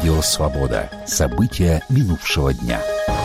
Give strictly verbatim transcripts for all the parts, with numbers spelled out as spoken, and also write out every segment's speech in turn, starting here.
Радио «Свобода». События минувшего дня.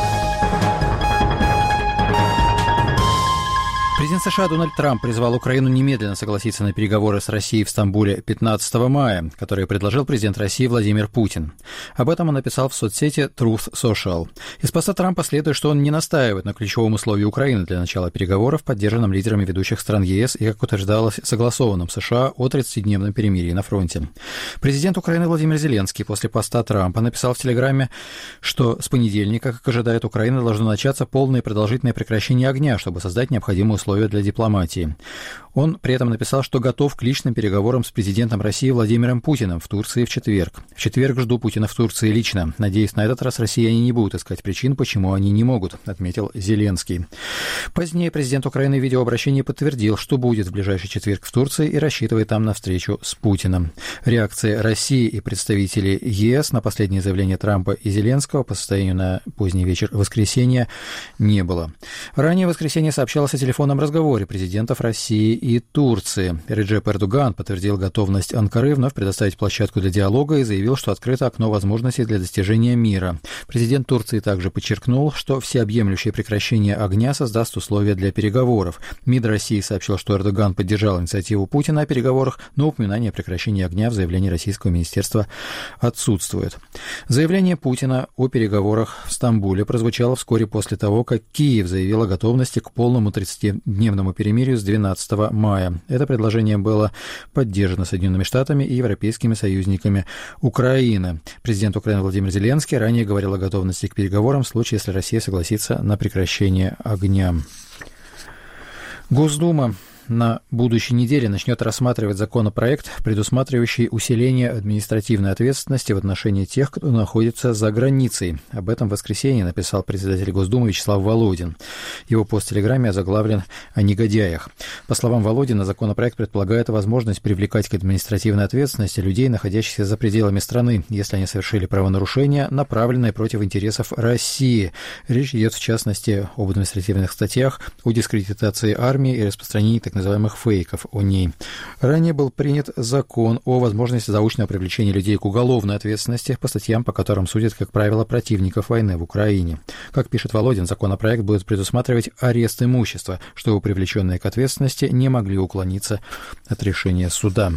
Президент США Дональд Трамп призвал Украину немедленно согласиться на переговоры с Россией в Стамбуле пятнадцатого мая, которые предложил президент России Владимир Путин. Об этом он написал в соцсети Truth Social. Из поста Трампа следует, что он не настаивает на ключевом условии Украины для начала переговоров, поддержанном лидерами ведущих стран ЕС и, как утверждалось, согласованном США о тридцатидневном перемирии на фронте. Президент Украины Владимир Зеленский после поста Трампа написал в Телеграме, что с понедельника, как ожидает Украина, должно начаться полное и продолжительное прекращение огня, чтобы создать необходимые условия для дипломатии. Он при этом написал, что готов к личным переговорам с президентом России Владимиром Путиным в Турции в четверг. В четверг жду Путина в Турции лично. Надеюсь, на этот раз россияне не будут искать причин, почему они не могут, отметил Зеленский. Позднее президент Украины в видеообращении подтвердил, что будет в ближайший четверг в Турции и рассчитывает там на встречу с Путиным. Реакции России и представителей ЕС на последнее заявление Трампа и Зеленского по состоянию на поздний вечер воскресенья не было. Ранее в воскресенье сообщалось о телефонном разговоре президентов России и Турции. Реджеп Эрдоган подтвердил готовность Анкары вновь предоставить площадку для диалога и заявил, что открыто окно возможностей для достижения мира. Президент Турции также подчеркнул, что всеобъемлющее прекращение огня создаст условия для переговоров. МИД России сообщил, что Эрдоган поддержал инициативу Путина о переговорах, но упоминание о прекращении огня в заявлении российского министерства отсутствует. Заявление Путина о переговорах в Стамбуле прозвучало вскоре после того, как Киев заявил о готовности к полному тридцатидневному перемирию с двенадцатого мая. Это предложение было поддержано Соединенными Штатами и европейскими союзниками Украины. Президент Украины Владимир Зеленский ранее говорил о готовности к переговорам в случае, если Россия согласится на прекращение огня. Госдума на будущей неделе начнет рассматривать законопроект, предусматривающий усиление административной ответственности в отношении тех, кто находится за границей. Об этом в воскресенье написал председатель Госдумы Вячеслав Володин. Его пост в Телеграме озаглавлен «О негодяях». По словам Володина, законопроект предполагает возможность привлекать к административной ответственности людей, находящихся за пределами страны, если они совершили правонарушения, направленные против интересов России. Речь идет, в частности, об административных статьях, о дискредитации армии и распространении так называемых фейков о ней. Ранее был принят закон о возможности заочного привлечения людей к уголовной ответственности по статьям, по которым судят, как правило, противников войны в Украине. Как пишет Володин, законопроект будет предусматривать арест имущества, чтобы привлеченные к ответственности не могли уклониться от решения суда.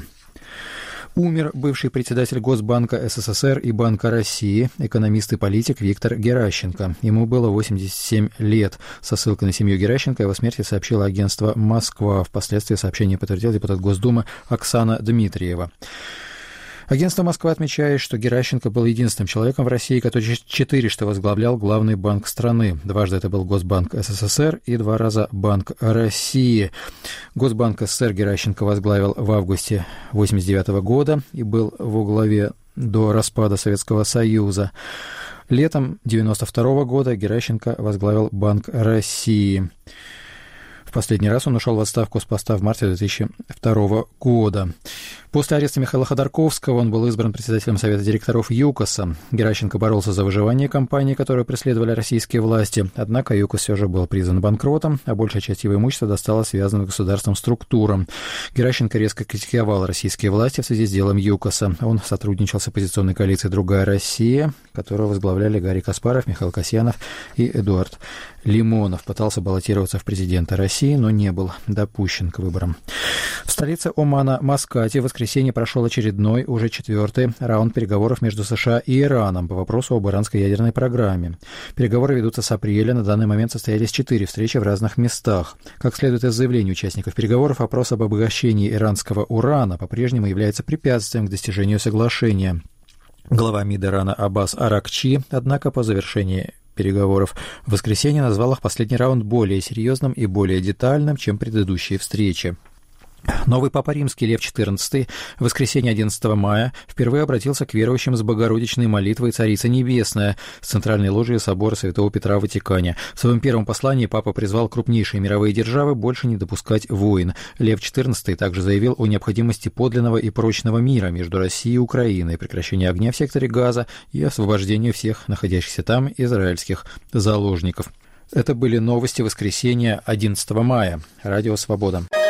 Умер бывший председатель Госбанка СССР и Банка России, экономист и политик Виктор Геращенко. Ему было восемьдесят семь лет. Со ссылкой на семью Геращенко о его смерти сообщило агентство «Москва». Впоследствии сообщение подтвердил депутат Госдумы Оксана Дмитриева. Агентство «Москва» отмечает, что Геращенко был единственным человеком в России, который четырежды возглавлял главный банк страны. Дважды это был Госбанк СССР и два раза Банк России. Госбанк СССР Геращенко возглавил в августе восемьдесят девятого года и был во главе до распада Советского Союза. Летом девяносто второго года Геращенко возглавил Банк России. В последний раз он ушел в отставку с поста в марте две тысячи второго года. После ареста Михаила Ходорковского он был избран председателем Совета директоров ЮКОСа. Геращенко боролся за выживание компании, которую преследовали российские власти. Однако ЮКОС все же был признан банкротом, а большая часть его имущества досталась связанным государством структурам. Геращенко резко критиковал российские власти в связи с делом ЮКОСа. Он сотрудничал с оппозиционной коалицией «Другая Россия», которую возглавляли Гарри Каспаров, Михаил Касьянов и Эдуард Лимонов. Пытался баллотироваться в президенты России, но не был допущен к выборам. В столице Омана Маскате в воскресенье прошел очередной, уже четвертый раунд переговоров между США и Ираном по вопросу об иранской ядерной программе. Переговоры ведутся с апреля. На данный момент состоялись четыре встречи в разных местах. Как следует из заявлений участников переговоров, вопрос об обогащении иранского урана по-прежнему является препятствием к достижению соглашения. Глава МИД Ирана Аббас Аракчи, однако, по завершении переговоров в воскресенье назвал их последний раунд более серьезным и более детальным, чем предыдущие встречи. Новый папа римский Лев четырнадцатый в воскресенье одиннадцатого мая впервые обратился к верующим с богородичной молитвой «Царица Небесная» с центральной ложи собора Святого Петра в Ватикане. В своем первом послании папа призвал крупнейшие мировые державы больше не допускать войн. Лев четырнадцатый также заявил о необходимости подлинного и прочного мира между Россией и Украиной, прекращении огня в секторе Газа и освобождении всех находящихся там израильских заложников. Это были новости воскресенья одиннадцатого мая. Радио «Свобода».